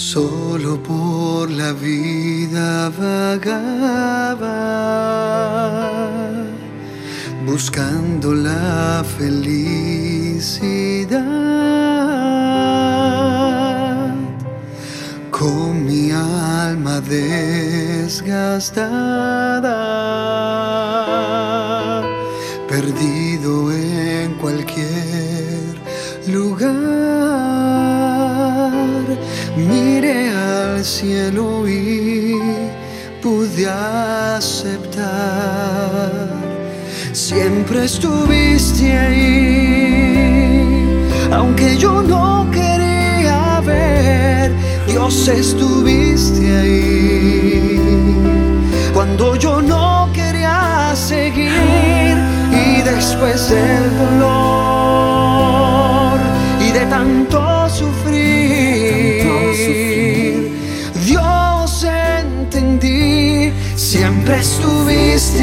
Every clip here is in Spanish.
Solo por la vida vagaba, buscando la felicidad, con mi alma desgastada, perdido en cualquier lugar. Miré al cielo y pude aceptar. Siempre estuviste ahí, aunque yo no quería ver. Dios, estuviste ahí cuando yo no quería seguir. Y después del dolor y de tanto sufrir, Dios, entendí. Siempre estuviste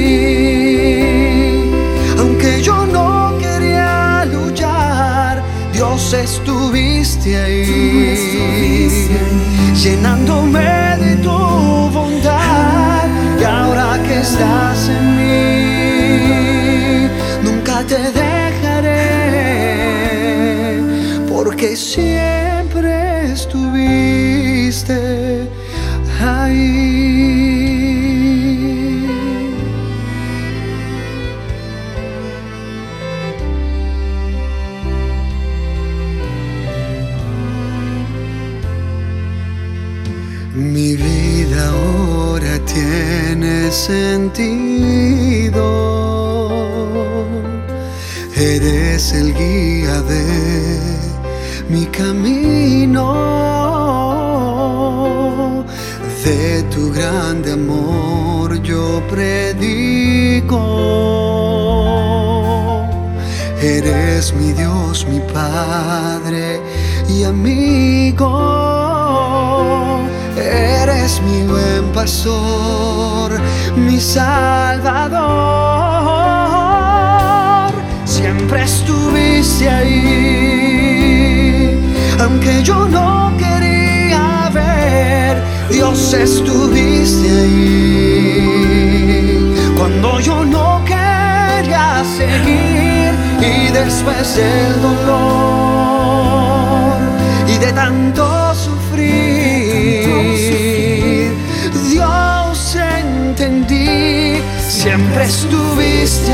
ahí, aunque yo no quería luchar. Dios, estuviste ahí, llenándome de tu bondad. Y ahora que estás en mí, nunca te dejaré, porque siempre estuviste ahí. Mi vida ahora tiene sentido. Eres el guía de mi camino. De tu grande amor yo predico. Eres mi Dios, mi Padre y amigo. Eres mi buen pastor, mi Salvador. Siempre estuviste ahí, aunque yo no quería ver. Dios, estuviste ahí cuando yo no quería seguir. Y después del dolor y de tanto sufrir, Dios, entendí. Siempre estuviste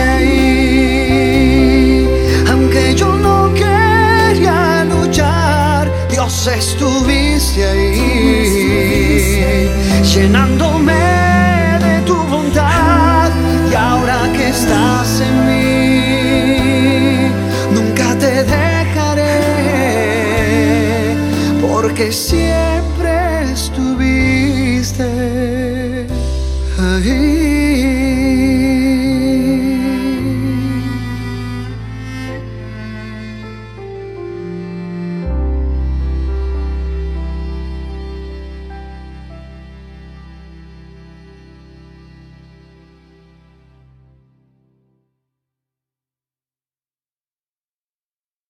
ahí, aunque yo no quería luchar. Dios, estuviste ahí, llenándome de tu bondad. Y ahora que estás en mí, nunca te dejaré, porque siempre